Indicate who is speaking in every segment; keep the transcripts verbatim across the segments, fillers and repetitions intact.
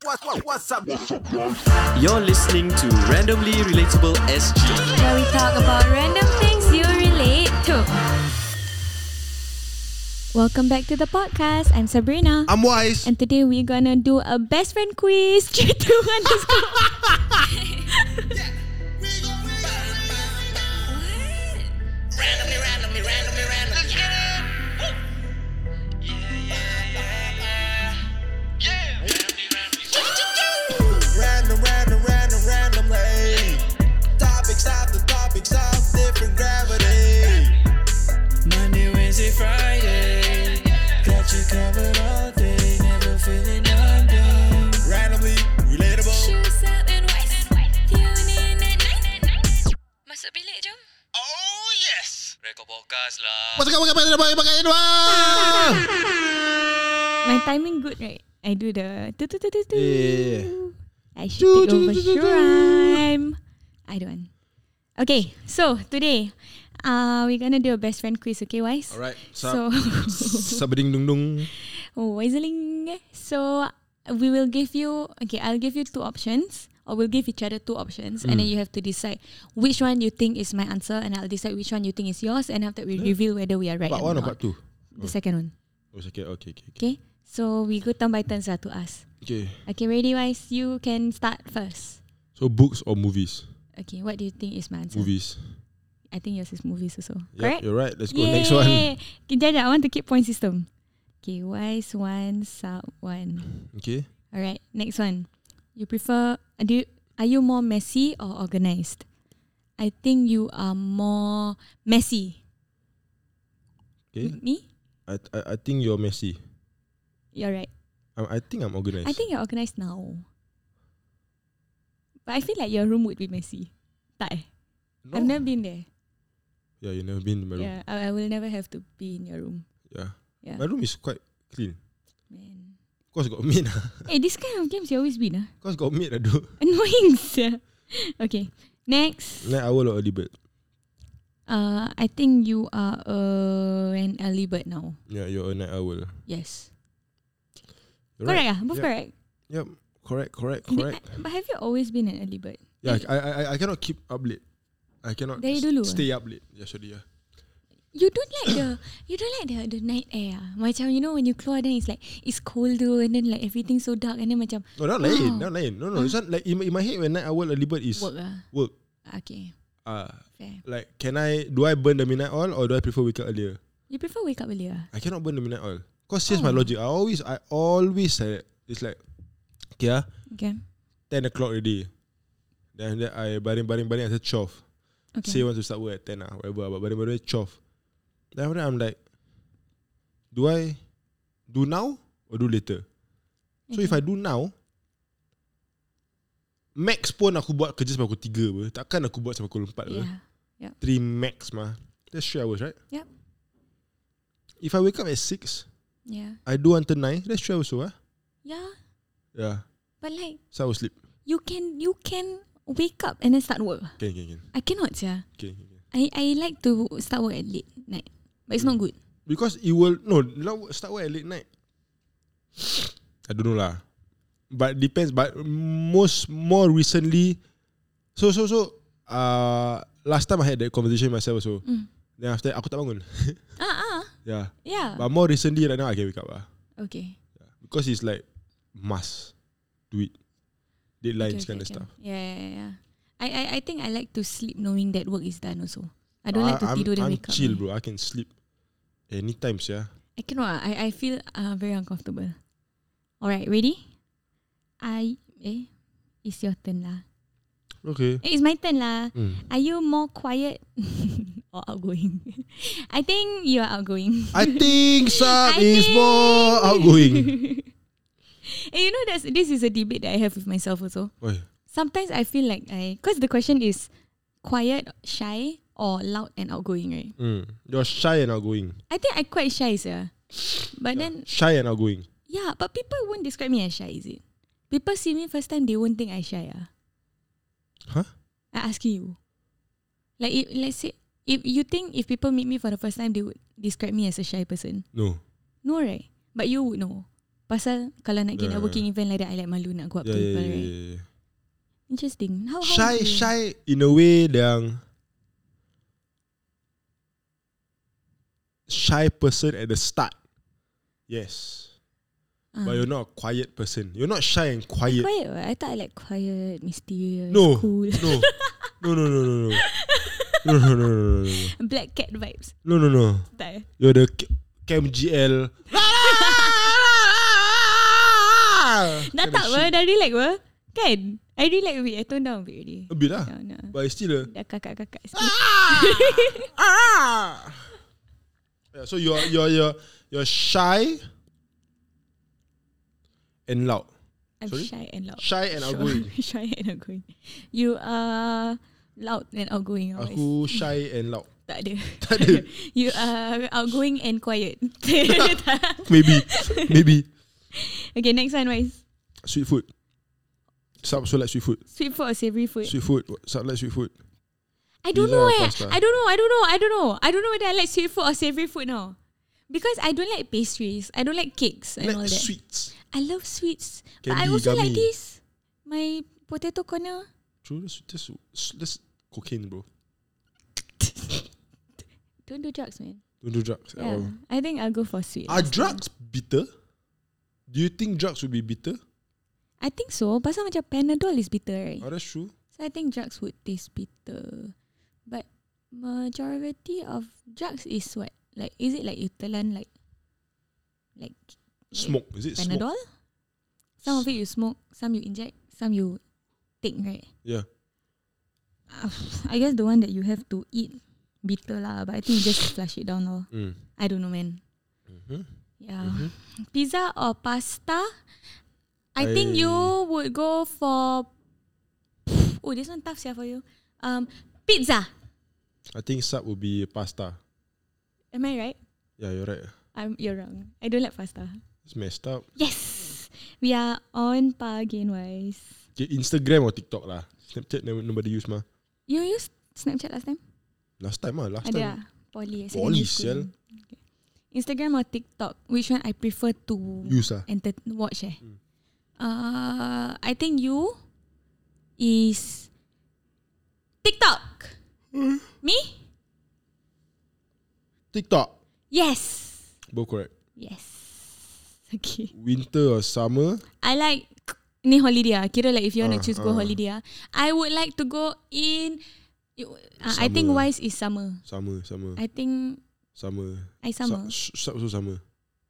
Speaker 1: What, what, what's up?
Speaker 2: You're listening to Randomly Relatable S G,
Speaker 3: where we talk about random things you relate to. Welcome back to the podcast. I'm Sabrina.
Speaker 4: I'm Wise.
Speaker 3: And today we're gonna do a best friend quiz. Three, two, one, let's go.
Speaker 5: Randomly, randomly, randomly, randomly. Yeah. Woo. Yeah, yeah, yeah, yeah. Yeah. Random, random, random, random, hey. Topics after topics of different gravity. Monday, Wednesday, Friday. Got you covered all day. Never feeling under. Randomly relatable.
Speaker 6: Shoes up and West. Tune in at night. Masuk bilik jom.
Speaker 5: Oh yes. Rekod podcast lah.
Speaker 4: What's up, what's up, what's up, what's up, what's up?
Speaker 3: My timing good, right? I do the tu tu tu tu tu.
Speaker 4: Yeah.
Speaker 3: I should take over Shrime. I don't. Okay, so today, uh, we're gonna do a best friend quiz. Okay, Wise?
Speaker 4: Alright.
Speaker 3: So,
Speaker 4: Sabading dung dung.
Speaker 3: Wiseling. So we will give you. Okay, I'll give you two options. Or we'll give each other two options, mm. and then you have to decide which one you think is my answer, and I'll decide which one you think is yours, and after we yeah. reveal whether we are right
Speaker 4: part
Speaker 3: or
Speaker 4: one
Speaker 3: not.
Speaker 4: Or part two?
Speaker 3: The
Speaker 4: oh.
Speaker 3: second one.
Speaker 4: Oh, second. Okay, okay, okay.
Speaker 3: Okay, so we go turn by turns lah to us.
Speaker 4: Okay.
Speaker 3: Okay, ready, Wise? You can start first.
Speaker 4: So books or movies?
Speaker 3: Okay, what do you think is my answer?
Speaker 4: Movies.
Speaker 3: I think yours is movies also.
Speaker 4: Yep,
Speaker 3: correct?
Speaker 4: You're right. Let's go
Speaker 3: Yay.
Speaker 4: next one.
Speaker 3: Okay, Jada, I want to keep point system. Okay, Wise one, Sub one.
Speaker 4: Okay.
Speaker 3: Alright, next one. You prefer? Uh, do you? Are you more messy or organised? I think you are more messy.
Speaker 4: Okay.
Speaker 3: M- me?
Speaker 4: I, I I think you're messy.
Speaker 3: You're right.
Speaker 4: I I think I'm organized.
Speaker 3: I think you're organised now. But I feel like your room would be messy. Tak eh?
Speaker 4: No.
Speaker 3: I've never been there.
Speaker 4: Yeah, you never been in my room.
Speaker 3: Yeah, I, I will never have to be in your room.
Speaker 4: Yeah.
Speaker 3: Yeah.
Speaker 4: My room is quite clean.
Speaker 3: Man.
Speaker 4: Of course got maid lah.
Speaker 3: Hey, this kind of games you always been ah.
Speaker 4: Of course got maid lah, dude.
Speaker 3: Annoying, sir. Okay. Next.
Speaker 4: Night owl or early bird?
Speaker 3: Uh, I think you are uh, an early bird now.
Speaker 4: Yeah, you're a night owl.
Speaker 3: Yes.
Speaker 4: You're
Speaker 3: correct
Speaker 4: right.
Speaker 3: ah? Both
Speaker 4: yep.
Speaker 3: correct?
Speaker 4: Yep. Correct, correct,
Speaker 3: Did
Speaker 4: correct.
Speaker 3: I, but have you always been an early bird?
Speaker 4: Yeah,
Speaker 3: Like,
Speaker 4: I, I I cannot keep up late. I cannot
Speaker 3: Dari
Speaker 4: s-
Speaker 3: dulu
Speaker 4: stay up late. Yeah, sorry. Yeah.
Speaker 3: You don't like the you don't like the the night air. ah? Macam you know when you keluar then it's like it's colder and then like everything so dark and then macam
Speaker 4: No, not
Speaker 3: wow.
Speaker 4: lain, not lain. No, no. It's not like in, my- in my head when night owl early bird is
Speaker 3: work ah.
Speaker 4: work.
Speaker 3: Okay,
Speaker 4: Ah,
Speaker 3: fair.
Speaker 4: like can I do I burn the midnight oil or do I prefer wake up earlier?
Speaker 3: You prefer wake up earlier?
Speaker 4: I cannot burn the midnight oil. Cause here's
Speaker 3: Oh.
Speaker 4: my logic. I always I always say it's like okay, ah,
Speaker 3: Okay.
Speaker 4: ten o'clock already. Then then I baring baring baring until twelve.
Speaker 3: Okay.
Speaker 4: Say want to start work at ten ah, whatever. But baring baring twelve. Then after that I'm like, do I do now or do later? So
Speaker 3: Okay.
Speaker 4: if I do now, max pun aku buat kerja sampai pukul tiga apa. Takkan aku buat sampai pukul empat apa.
Speaker 3: Yeah.
Speaker 4: three max mah. That's three hours, right?
Speaker 3: Yep.
Speaker 4: If I wake up at six,
Speaker 3: Yeah.
Speaker 4: I do until nine, that's three hours also, ah.
Speaker 3: Yeah.
Speaker 4: Yeah.
Speaker 3: But like
Speaker 4: So I will sleep.
Speaker 3: you can you can wake up and then start work.
Speaker 4: Okay, okay, okay.
Speaker 3: I cannot, yeah.
Speaker 4: okay, okay.
Speaker 3: I I like to start work at late night, but it's not good.
Speaker 4: Because it will no now start work at late night. I don't know lah. But depends. But most more recently, so so so. Uh, last time I had that conversation with myself also.
Speaker 3: Mm.
Speaker 4: Then after that, aku tak bangun.
Speaker 3: Ah ah.
Speaker 4: Yeah.
Speaker 3: Yeah.
Speaker 4: But more recently, right now I can wake up lah.
Speaker 3: Okay.
Speaker 4: Yeah. Because it's like must do it. Deadlines
Speaker 3: Okay,
Speaker 4: kind
Speaker 3: okay,
Speaker 4: of stuff.
Speaker 3: okay. Yeah, yeah, yeah. I, I, I think I like to sleep knowing that work is done also. I don't like to
Speaker 4: I'm,
Speaker 3: tidur then
Speaker 4: I'm
Speaker 3: wake up.
Speaker 4: chill,
Speaker 3: eh.
Speaker 4: bro. I can sleep anytime, yeah.
Speaker 3: I cannot. I, I feel uh, very uncomfortable. Alright, ready? I eh, it's your turn lah.
Speaker 4: Okay.
Speaker 3: Eh, it's my turn lah.
Speaker 4: Mm.
Speaker 3: Are you more quiet or outgoing? I think you are outgoing.
Speaker 4: I think Sab
Speaker 3: I
Speaker 4: is
Speaker 3: think-
Speaker 4: more outgoing.
Speaker 3: And you know that's this is a debate that I have with myself also.
Speaker 4: Oi.
Speaker 3: Sometimes I feel like I because the question is quiet, shy, or loud and outgoing, right?
Speaker 4: Mm. You're shy and outgoing.
Speaker 3: I think I quite shy, sir. But then
Speaker 4: Shy and outgoing.
Speaker 3: yeah, but people won't describe me as shy, is it? People see me first time, they won't think I shy. Ah,
Speaker 4: Huh?
Speaker 3: I asking you. Like, if, let's say, if you think if people meet me for the first time, they would describe me as a shy person.
Speaker 4: No.
Speaker 3: No, right? But you would know. Pasal kalau nak pergi
Speaker 4: Yeah.
Speaker 3: networking event like that, I like malu nak go up
Speaker 4: Yeah,
Speaker 3: to
Speaker 4: yeah,
Speaker 3: people,
Speaker 4: yeah,
Speaker 3: right?
Speaker 4: yeah, yeah.
Speaker 3: Interesting. How, how
Speaker 4: Shy,
Speaker 3: do you-
Speaker 4: shy in a way yang shy person at the start. Yes.
Speaker 3: Ah.
Speaker 4: But you're not a quiet person. You're not shy and quiet.
Speaker 3: Quiet, right? I thought I like quiet, mysterious,
Speaker 4: No.
Speaker 3: cool.
Speaker 4: No. No, no, no, no, no. No, no, no, no, no, no.
Speaker 3: Black cat vibes.
Speaker 4: No, no, no.
Speaker 3: Tak eh?
Speaker 4: You're the K- Cam G L.
Speaker 3: Dah tak apa, dah relax apa? Kan? I relax a bit, I tone down a bit already.
Speaker 4: A bit lah.
Speaker 3: No, no.
Speaker 4: But it's still a...
Speaker 3: Dah kakak-kakak sikit.
Speaker 4: Ah! Yeah, so you're you're you're you're shy and loud.
Speaker 3: I'm
Speaker 4: Sorry?
Speaker 3: shy and loud.
Speaker 4: Shy and outgoing.
Speaker 3: Shy and outgoing. You are loud and outgoing. always.
Speaker 4: Aku shy and loud.
Speaker 3: Tak ada.
Speaker 4: Tak ada.
Speaker 3: You are outgoing and quiet.
Speaker 4: Maybe. Maybe.
Speaker 3: Okay, next one, Wise.
Speaker 4: Sweet food. Sub so like sweet food.
Speaker 3: Sweet food or savory food?
Speaker 4: Sweet food. Sub like sweet food.
Speaker 3: I don't
Speaker 4: Pizza
Speaker 3: know
Speaker 4: or
Speaker 3: eh.
Speaker 4: pasta?
Speaker 3: I don't know. I don't know. I don't know. I don't know whether I like sweet food or savory food now. Because I don't like pastries. I don't like cakes and all
Speaker 4: Like
Speaker 3: that.
Speaker 4: sweets.
Speaker 3: I love sweets. but I
Speaker 4: Candy,
Speaker 3: also like
Speaker 4: gummy.
Speaker 3: this. My potato corner.
Speaker 4: True, that's, that's, that's cocaine, bro.
Speaker 3: Don't do drugs, man.
Speaker 4: Don't do drugs at
Speaker 3: Yeah.
Speaker 4: all.
Speaker 3: I think I'll go for sweet.
Speaker 4: Are
Speaker 3: last time.
Speaker 4: drugs bitter? Do you think drugs would be bitter?
Speaker 3: I think so. Pasal macam Panadol is bitter, right?
Speaker 4: Oh, that's true.
Speaker 3: So I think drugs would taste bitter. But majority of drugs is what? Like, is it like you telan like, like
Speaker 4: Smoke. Is it
Speaker 3: Panadol?
Speaker 4: smoke?
Speaker 3: Some of it you smoke, some you inject, some you take, right?
Speaker 4: Yeah.
Speaker 3: Uh, I guess the one that you have to eat bitter lah, but I think you just flush it down lor.
Speaker 4: Mm.
Speaker 3: I don't know, man.
Speaker 4: Mm-hmm.
Speaker 3: Yeah.
Speaker 4: Mhm.
Speaker 3: Pizza or pasta? I,
Speaker 4: I-
Speaker 3: think you would go for. Oh, this one tough, yeah, for you. Um, pizza.
Speaker 4: I think sub would be pasta.
Speaker 3: Am I right?
Speaker 4: Yeah, you're right.
Speaker 3: I'm. You're wrong. I don't like pasta.
Speaker 4: It's messed up.
Speaker 3: Yes, we are on par again, wise.
Speaker 4: Okay, Instagram or TikTok lah. Snapchat never, nobody use mah.
Speaker 3: You used Snapchat last time?
Speaker 4: Last time ah, last
Speaker 3: Ada
Speaker 4: time.
Speaker 3: ah? Poly.
Speaker 4: Poly,
Speaker 3: secondary school.
Speaker 4: sial.
Speaker 3: Okay. Instagram or TikTok? Which one I prefer to
Speaker 4: Use ah.
Speaker 3: enter watch eh?
Speaker 4: Hmm.
Speaker 3: Uh, I think you is TikTok. Me?
Speaker 4: TikTok.
Speaker 3: Yes.
Speaker 4: Both correct.
Speaker 3: Yes. Okay.
Speaker 4: Winter or summer?
Speaker 3: I like ni holiday ah. Kira like if you want to
Speaker 4: Ah,
Speaker 3: choose go
Speaker 4: ah.
Speaker 3: holiday ah, I would like to go in. you- Uh, I think
Speaker 4: Summer.
Speaker 3: wise is summer.
Speaker 4: Summer, summer,
Speaker 3: I think
Speaker 4: summer.
Speaker 3: I summer.
Speaker 4: Su- sub also summer.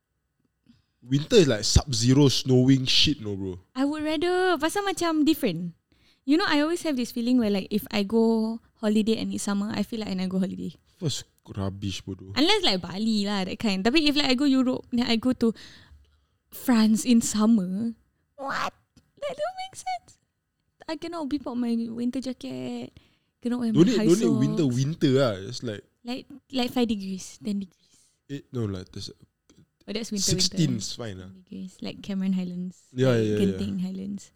Speaker 4: Winter is like sub-zero, snowing shit, no bro.
Speaker 3: I would rather pasal macam different. You know, I always have this feeling where like if I go holiday and it's summer, I feel like I never go holiday.
Speaker 4: First rubbish bodoh.
Speaker 3: Unless like Bali lah, that kind. Tapi if like I go Europe, then I go to France in summer. What? That don't make sense. I cannot whip out my winter jacket. Cannot wear
Speaker 4: Don't
Speaker 3: my
Speaker 4: need,
Speaker 3: high
Speaker 4: don't need
Speaker 3: socks.
Speaker 4: winter, winter lah. It's like
Speaker 3: Like like five degrees, ten degrees.
Speaker 4: eight, no like there's
Speaker 3: Oh, that's winter.
Speaker 4: sixteen
Speaker 3: winter.
Speaker 4: is fine lah.
Speaker 3: ten degrees, like Cameron Highlands.
Speaker 4: Yeah,
Speaker 3: like
Speaker 4: yeah, yeah.
Speaker 3: Genting Highlands.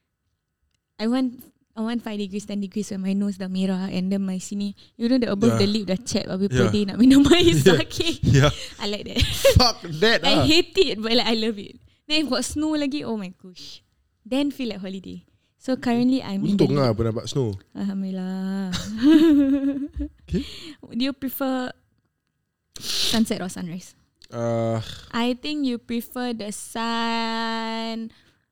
Speaker 3: I want I want five degrees, ten degrees when my nose dah merah and then my sini, you know the above
Speaker 4: Yeah.
Speaker 3: the lip dah chap, habis
Speaker 4: Yeah.
Speaker 3: pedih nak minum air
Speaker 4: Yeah.
Speaker 3: sakit.
Speaker 4: Yeah.
Speaker 3: I like that.
Speaker 4: Fuck that
Speaker 3: I
Speaker 4: lah.
Speaker 3: hate it, but like I love it. Then if got snow lagi, oh my gosh. Then feel like holiday. So currently I'm in the
Speaker 4: Untung lah
Speaker 3: lip.
Speaker 4: pernah nampak snow.
Speaker 3: Alhamdulillah.
Speaker 4: Okay.
Speaker 3: Do you prefer sunset or sunrise?
Speaker 4: Uh,
Speaker 3: I think you prefer the sun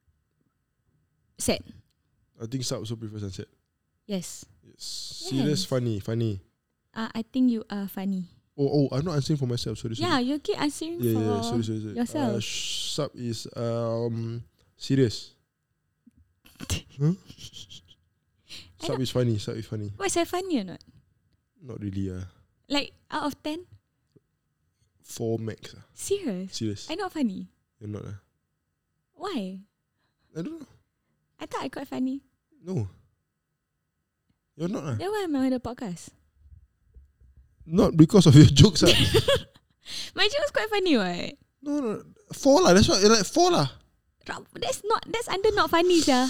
Speaker 3: set.
Speaker 4: I think sub also prefer sunset.
Speaker 3: Yes.
Speaker 4: Yes. Serious,
Speaker 3: Yes.
Speaker 4: funny, funny.
Speaker 3: Uh, I think you are funny.
Speaker 4: Oh, oh, I'm not answering for myself. Sorry, sorry.
Speaker 3: Yeah, you keep answering
Speaker 4: yeah,
Speaker 3: for
Speaker 4: yeah, sorry, sorry, sorry.
Speaker 3: yourself.
Speaker 4: Uh, sh- sub is um serious. Huh?
Speaker 3: I
Speaker 4: Sub is funny. Sub is funny.
Speaker 3: What's that funny or not?
Speaker 4: Not really. Uh,
Speaker 3: Like out of ten?
Speaker 4: four max. Uh.
Speaker 3: Serious?
Speaker 4: Serious.
Speaker 3: I not funny.
Speaker 4: You're not. Uh.
Speaker 3: Why?
Speaker 4: I don't know.
Speaker 3: I thought I quite funny.
Speaker 4: No. You're not. Uh.
Speaker 3: Then why am I on the podcast?
Speaker 4: Not because of your jokes. Uh.
Speaker 3: My joke was quite funny, right?
Speaker 4: No, no. Four lah. That's what. Like four lah.
Speaker 3: That's not. That's under not funny, sia.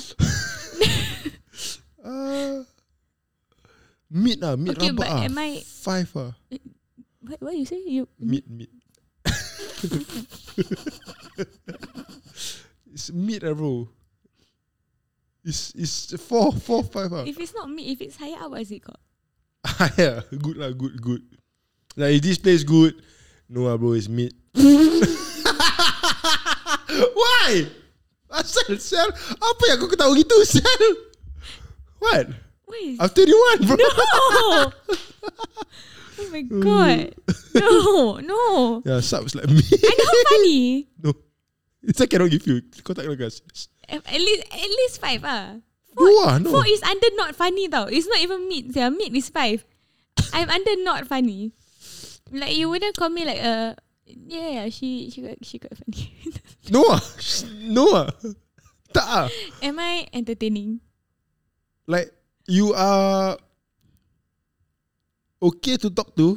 Speaker 4: Uh, mid lah. Mid
Speaker 3: Okay,
Speaker 4: rabak
Speaker 3: but
Speaker 4: ah.
Speaker 3: am I-
Speaker 4: Five ah.
Speaker 3: What? What you say? You
Speaker 4: Mid, mid. It's meat, uh, bro. It's it's four four five. Uh.
Speaker 3: If it's not meat, if it's higher up, what is it called?
Speaker 4: Yeah, good lah, good good. Like if this place good, no lah, bro, it's meat. Why? Asal sel? Apa yang kau tahu gitu sel? What?
Speaker 3: What is?
Speaker 4: I'm twenty-one, bro.
Speaker 3: No. Oh my god. No, no.
Speaker 4: Yeah, subs like me.
Speaker 3: I know how funny.
Speaker 4: No, it's I cannot give you. Kau tak kena kasi.
Speaker 3: At least, at least five ah.
Speaker 4: No ah, no.
Speaker 3: Four is under not funny tau. It's not even meat. Yeah, meat is five. I'm under not funny. Like you wouldn't call me like a. Yeah, yeah, she she got she got funny.
Speaker 4: No ah, no ah. Tak ah.
Speaker 3: Am I entertaining?
Speaker 4: Like you are okay to talk to.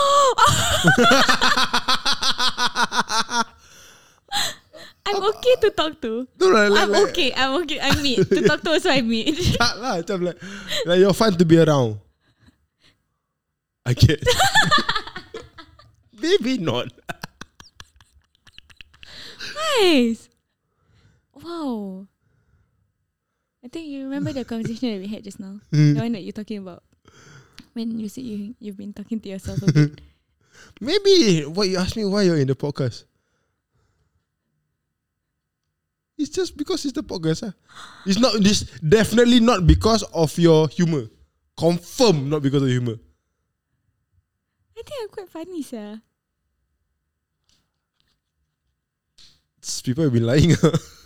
Speaker 3: I'm okay to talk to.
Speaker 4: No lah, like,
Speaker 3: I'm
Speaker 4: like,
Speaker 3: okay. I'm okay. I'm meat. To talk to also I'm meat.
Speaker 4: tak lah, macam like, like you're fun to be around. I get. Maybe not.
Speaker 3: Nice. Wow. I think you remember the conversation that we had just now. The one that you're talking about. When you said you, you've been talking to yourself a bit.
Speaker 4: Maybe what you asked me why you're in the podcast. It's just because it's the podcast. Huh? It's not this definitely not because of your humor. Confirm not because of humor.
Speaker 3: I think I'm quite funny, sir.
Speaker 4: It's people have been lying.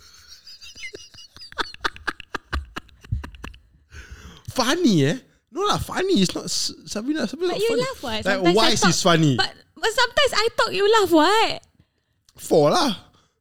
Speaker 4: Funny, eh? No lah, funny is not Sabrina. Sabrina
Speaker 3: But
Speaker 4: not
Speaker 3: you
Speaker 4: funny.
Speaker 3: laugh what?
Speaker 4: Like
Speaker 3: Sometimes I
Speaker 4: wise
Speaker 3: talk-
Speaker 4: is funny.
Speaker 3: But, but sometimes I talk, you laugh what?
Speaker 4: Four lah.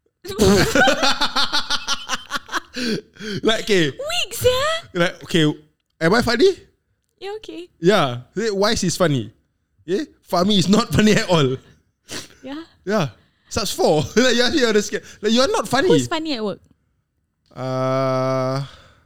Speaker 4: Like okay,
Speaker 3: Weeks, yeah?
Speaker 4: like okay. Am I funny?
Speaker 3: Yeah, okay.
Speaker 4: Yeah. Wise is funny. Yeah. Fahmi is not funny at all.
Speaker 3: Yeah.
Speaker 4: Yeah. Such four. Like you're, you're the scared. Like you're not funny.
Speaker 3: Who's funny at work?
Speaker 4: Uh,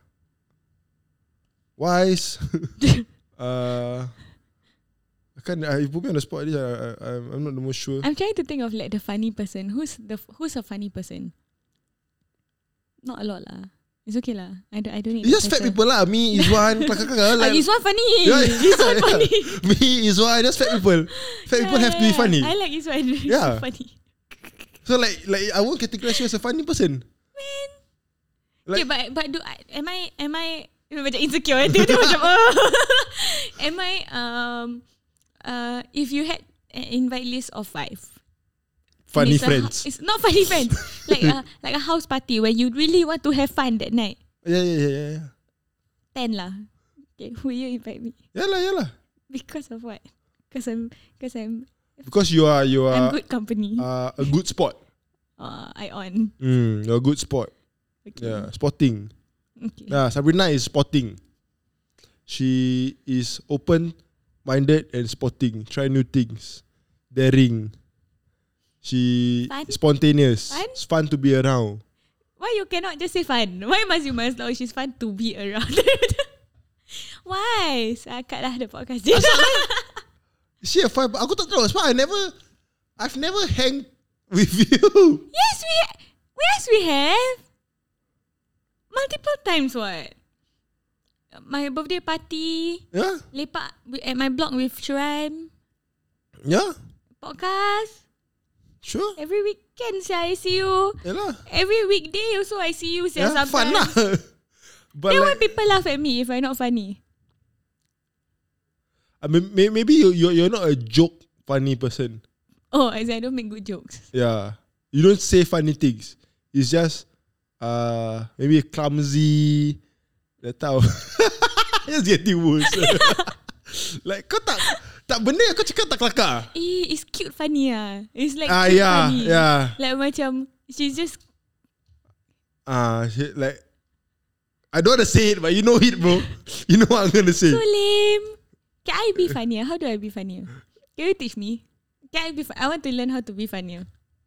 Speaker 4: wise. uh, I can't. Uh, you put me on the spot. I, I, I'm not the most sure.
Speaker 3: I'm trying to think of like the funny person. Who's the who's a funny person? Not a lot lah. It's okay lah. I don't. I don't need.
Speaker 4: It's just fat people lah. Me is one.
Speaker 3: Ah,
Speaker 4: Like,
Speaker 3: this one funny.
Speaker 4: Yeah,
Speaker 3: This one
Speaker 4: yeah.
Speaker 3: funny.
Speaker 4: Me is one. Just fat people. Fat people
Speaker 3: Yeah,
Speaker 4: have to be
Speaker 3: yeah,
Speaker 4: funny.
Speaker 3: I like this one. It's
Speaker 4: Yeah.
Speaker 3: so funny.
Speaker 4: So like, like I won't categorize you as a funny person.
Speaker 3: Man.
Speaker 4: Like-
Speaker 3: okay, but but do I am I am I macam insecure? Dia macam oh. Am I um uh if you had an invite list of five.
Speaker 4: Funny
Speaker 3: It's a
Speaker 4: friends.
Speaker 3: hu- it's not funny friends. Like a like a house party where you really want to have fun that night.
Speaker 4: Yeah, yeah, yeah, yeah.
Speaker 3: Ten lah. Okay, will you invite me?
Speaker 4: Yeah lah, yeah lah.
Speaker 3: Because of what? Because I'm because I'm
Speaker 4: Because you are, you
Speaker 3: I'm
Speaker 4: are
Speaker 3: good company.
Speaker 4: uh, a good sport.
Speaker 3: Uh, I on.
Speaker 4: Mm, you're a good sport.
Speaker 3: Okay.
Speaker 4: Yeah, sporting.
Speaker 3: Okay.
Speaker 4: Yeah, Sabrina is sporting. She is open-minded and sporting. Try new things. Daring. She
Speaker 3: Fun?
Speaker 4: spontaneous.
Speaker 3: Fun?
Speaker 4: It's fun to be around.
Speaker 3: Why you cannot just say fun? Why must you must know she's fun to be around? Why? Sakat lah the podcast dia.
Speaker 4: She a fun. Aku tak tahu sebab I never, I've never hang with you.
Speaker 3: Yes, we yes we have multiple times. What? My birthday party,
Speaker 4: Yeah,
Speaker 3: lepak wi- at my block with Shram,
Speaker 4: yeah,
Speaker 3: podcast.
Speaker 4: sure.
Speaker 3: Every weekend, sia, I see you.
Speaker 4: Yalah,
Speaker 3: Every weekday also I see you. Sia,
Speaker 4: yeah, fun
Speaker 3: sometimes.
Speaker 4: lah. But
Speaker 3: Then why
Speaker 4: like,
Speaker 3: people laugh at me if I'm not funny?
Speaker 4: I mean, may- maybe you you're, you're not a joke funny person.
Speaker 3: Oh, as in I don't make good jokes.
Speaker 4: Yeah, you don't say funny things. It's just uh maybe clumsy. That type of just getting worse. Like kau tak tak benda yang kau cakap tak kelakar.
Speaker 3: Eh, it's cute funny ah. It's like
Speaker 4: Ah
Speaker 3: cute
Speaker 4: yeah,
Speaker 3: funny.
Speaker 4: yeah.
Speaker 3: Like macam she's just
Speaker 4: Ah shit, like I don't want to say it, but you know it, bro. You know what I'm gonna say.
Speaker 3: so lame. Can I be funnier? How do I be funnier? Can you teach me? Can I be? Fu- I want to learn how to be funnier.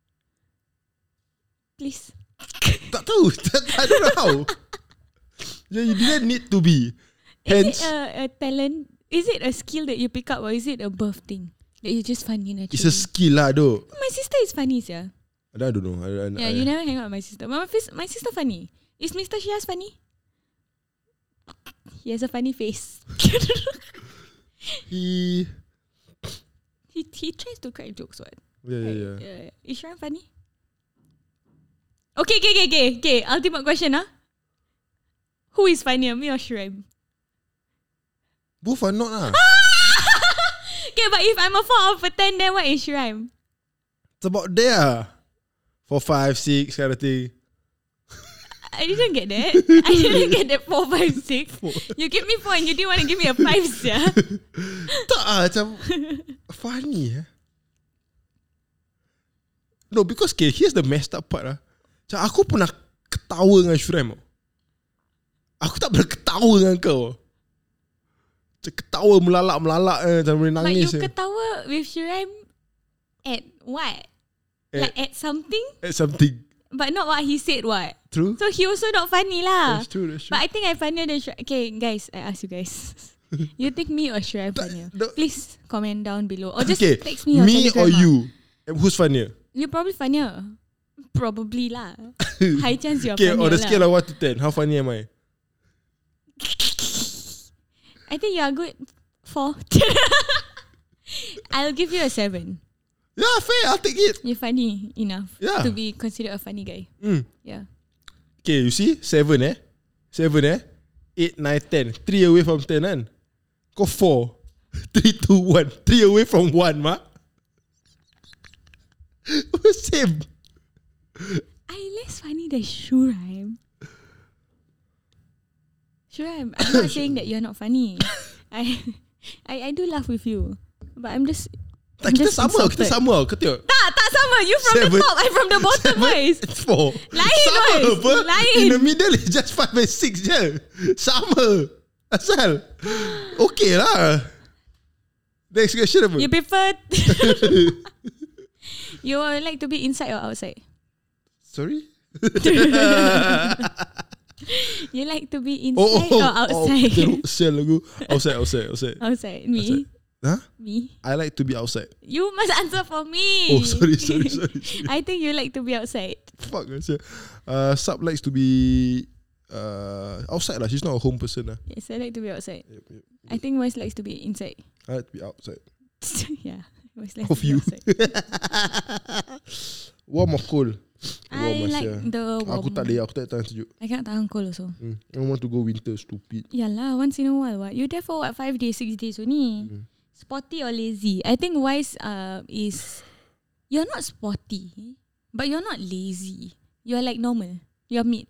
Speaker 3: Please.
Speaker 4: Tak tahu. I don't know how. Yeah, you didn't need to be. Hence,
Speaker 3: Is it a, a talent? Is it a skill that you pick up, or is it a birth thing that you're just funny naturally?
Speaker 4: it's a skill lah, though.
Speaker 3: My sister is funny, sir.
Speaker 4: I don't know. I, I,
Speaker 3: Yeah,
Speaker 4: I,
Speaker 3: you never hang out with my sister. But my, fis- my sister funny. Is Mister Shiaz funny? He has a funny face.
Speaker 4: He.
Speaker 3: he he tries to crack jokes, what?
Speaker 4: Yeah, yeah, yeah.
Speaker 3: Yeah, yeah. Is Shram funny? Okay, okay, okay, okay, okay. Ultimate question, huh? Who is funnier, me or Shram?
Speaker 4: Both are not lah.
Speaker 3: Okay, but if I'm a four out of a ten, then what is Shram?
Speaker 4: It's about there. Four, five, six kind of thing.
Speaker 3: I didn't get that. I didn't get that four, five, six. You give me four and you didn't want to give me a five, yeah?
Speaker 4: Tak ah, macam funny eh. No, because okay, here's the messed up part lah. Macam aku pernah ketawa dengan Shram. Aku tak pernah ketawa dengan kau. Macam ketawa melalak-melalak eh, macam boleh
Speaker 3: But
Speaker 4: nangis.
Speaker 3: you
Speaker 4: eh.
Speaker 3: ketawa with Shram at what?
Speaker 4: At-
Speaker 3: Like at something?
Speaker 4: At something.
Speaker 3: But not what he said, what?
Speaker 4: True.
Speaker 3: So he also not funny lah.
Speaker 4: That's true, that's true.
Speaker 3: But I think I funnier than Shram. Okay, guys, I ask you guys. You think me or Shram funnier?
Speaker 4: the-
Speaker 3: Please comment down below. Or just
Speaker 4: Okay,
Speaker 3: text me or
Speaker 4: me
Speaker 3: Telegram
Speaker 4: or
Speaker 3: ah.
Speaker 4: you? And who's funnier?
Speaker 3: You're probably funnier. Probably lah. High chance you're
Speaker 4: Okay,
Speaker 3: funnier
Speaker 4: on a
Speaker 3: lah.
Speaker 4: scale of one to ten, how funny am I?
Speaker 3: I think you are good. Four. I'll give you a seven.
Speaker 4: Yeah, fair, I'll take it.
Speaker 3: You're funny enough
Speaker 4: Yeah.
Speaker 3: to be considered a funny guy.
Speaker 4: Mm.
Speaker 3: Yeah.
Speaker 4: Okay, you see? Seven eh? Seven eh? Eight, nine, ten. Three away from ten kan? Kau four. Three, two, one. Three away from one, mak. Same.
Speaker 3: I less funny than Shuraim. Shuraim, I'm not saying that you're not funny. I, I I do laugh with you. But I'm just
Speaker 4: Tak,
Speaker 3: I'm
Speaker 4: kita
Speaker 3: just
Speaker 4: sama, kita
Speaker 3: insulted.
Speaker 4: sama. Kau tengok.
Speaker 3: Tak, tak sama. You from
Speaker 4: Seven.
Speaker 3: the top, I from the bottom, boys.
Speaker 4: It's four.
Speaker 3: Lain,
Speaker 4: Sama
Speaker 3: boys.
Speaker 4: apa?
Speaker 3: Lain.
Speaker 4: In the middle is just five and six je. Sama. Asal. Okay lah. Next question apa?
Speaker 3: You prefer You like to be inside or outside?
Speaker 4: Sorry?
Speaker 3: You like to be
Speaker 4: Oh,
Speaker 3: inside
Speaker 4: oh,
Speaker 3: or outside?
Speaker 4: Oh, sial aku. Outside, outside, outside.
Speaker 3: Outside. Me?
Speaker 4: Huh?
Speaker 3: Me?
Speaker 4: I like to be outside.
Speaker 3: You must answer for me.
Speaker 4: Oh, sorry, sorry, sorry. sorry.
Speaker 3: I think you like to be outside.
Speaker 4: Fuck, sial. Uh, Sub likes to be uh, outside lah. She's not a home person lah.
Speaker 3: Yes, I like to be outside.
Speaker 4: Yep, yep.
Speaker 3: I think Moise likes to be inside.
Speaker 4: I like to be outside.
Speaker 3: Yeah. Moise likes
Speaker 4: Of
Speaker 3: to be
Speaker 4: you.
Speaker 3: outside.
Speaker 4: Warm or cold?
Speaker 3: I
Speaker 4: Warm
Speaker 3: like
Speaker 4: lah, sial.
Speaker 3: the warm.
Speaker 4: Aku tak boleh, aku tak tahan sejuk.
Speaker 3: I cannot tahan cold also.
Speaker 4: Hmm. I want to go winter, stupid.
Speaker 3: Yeah lah, once in a while. What you there for? What five days, six days only?
Speaker 4: Mm.
Speaker 3: Sporty or lazy? I think wise uh is you're not sporty, but you're not lazy. You're like normal. You're mid.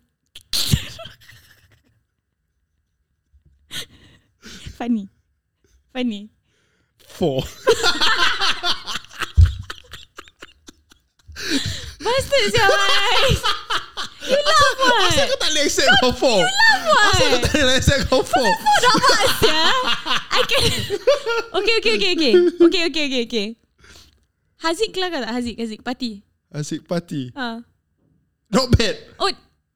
Speaker 3: Funny, funny.
Speaker 4: Four.
Speaker 3: Bastard sia, guys. You laugh what?
Speaker 4: Asal kau tak boleh accept kau four?
Speaker 3: You laugh what?
Speaker 4: Asal kau tak boleh accept kau four?
Speaker 3: Dapat sia. I can. Okay, okay, okay, okay, okay, okay, okay, okay. Haziq kelakar tak? Haziq, Haziq, party.
Speaker 4: Asyik party.
Speaker 3: Ah.
Speaker 4: Not bad.
Speaker 3: Oh.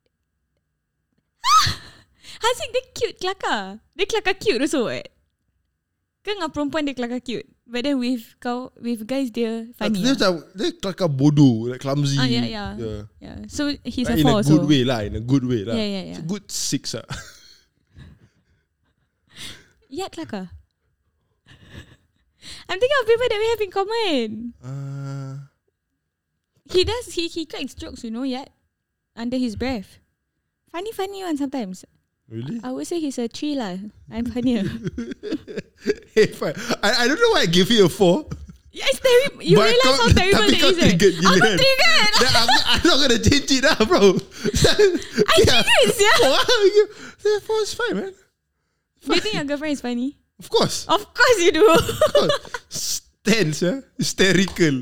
Speaker 3: Haziq dia cute kelakar. Dia kelakar cute also what? Kan dengan perempuan dia kelakar cute. But then with kau with guys dia funny.
Speaker 4: Dia
Speaker 3: Lah.
Speaker 4: macam, dia kelakar bodoh, like clumsy.
Speaker 3: Ah, yeah, yeah.
Speaker 4: yeah.
Speaker 3: Yeah. So he's
Speaker 4: Like
Speaker 3: a
Speaker 4: in
Speaker 3: four
Speaker 4: a good
Speaker 3: also.
Speaker 4: way lah, in a good way lah.
Speaker 3: Yeah, yeah,
Speaker 4: It's
Speaker 3: yeah.
Speaker 4: a good six lah.
Speaker 3: Yeah, kelakar. I'm thinking of people that we have in common.
Speaker 4: Uh,
Speaker 3: He does. He he cracks jokes, you know. Yet under his breath, funny, funny one sometimes.
Speaker 4: really?
Speaker 3: I would say he's a three lah. I'm funnier.
Speaker 4: Hey, fine. I, I don't know why I give you a four.
Speaker 3: Yeah, it's terrible. You
Speaker 4: But
Speaker 3: realize
Speaker 4: kau-
Speaker 3: how terrible
Speaker 4: tapi
Speaker 3: that
Speaker 4: kau
Speaker 3: is, right?
Speaker 4: triggered
Speaker 3: Aku
Speaker 4: gila.
Speaker 3: triggered.
Speaker 4: Then I'm, I'm not gonna change it lah, bro.
Speaker 3: I triggered, yeah.
Speaker 4: Yeah, four is fine, man.
Speaker 3: Do you think your girlfriend is funny?
Speaker 4: Of course.
Speaker 3: Of course you do.
Speaker 4: Stance, yeah. Hysterical.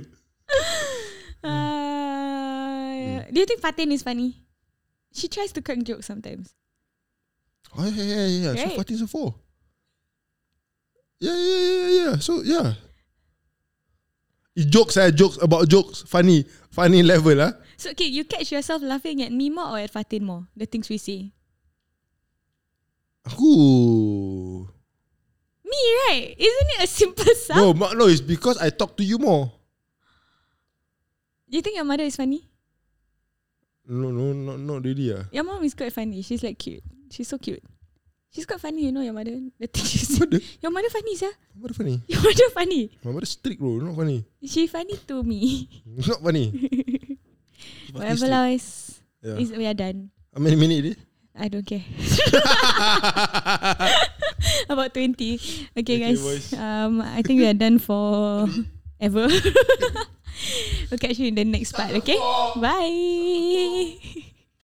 Speaker 3: uh, do you think Fatin is funny? She tries to crack jokes sometimes.
Speaker 4: Oh, yeah, yeah, yeah. yeah.
Speaker 3: Right.
Speaker 4: So Fatin's a four. Yeah, yeah, yeah, yeah. So, yeah. It jokes, eh? Jokes about jokes. Funny. Funny level, ah.
Speaker 3: So okay, you catch yourself laughing at me more or at Fatin more? The things we say.
Speaker 4: Aku.
Speaker 3: Me, right? Isn't it a simple sum?
Speaker 4: No, ma- no, it's because I talk to you more.
Speaker 3: Do you think your mother is funny?
Speaker 4: No, no, no, not really. Ah,
Speaker 3: Your mom is quite funny. She's like cute. She's so cute. She's quite funny, you know, your mother. The thing is,
Speaker 4: Mother?
Speaker 3: your mother funny, sir.
Speaker 4: my mother funny.
Speaker 3: Your mother funny.
Speaker 4: My mother strict, bro. Not funny.
Speaker 3: She funny to me.
Speaker 4: Not funny.
Speaker 3: Whatever lah, guys.
Speaker 4: Yeah.
Speaker 3: Is we are done.
Speaker 4: How many minutes?
Speaker 3: I don't care. About twenty. Okay,
Speaker 4: Okay,
Speaker 3: guys.
Speaker 4: boys.
Speaker 3: Um, I think we are done for ever. We'll catch you in the next part. Okay. Bye.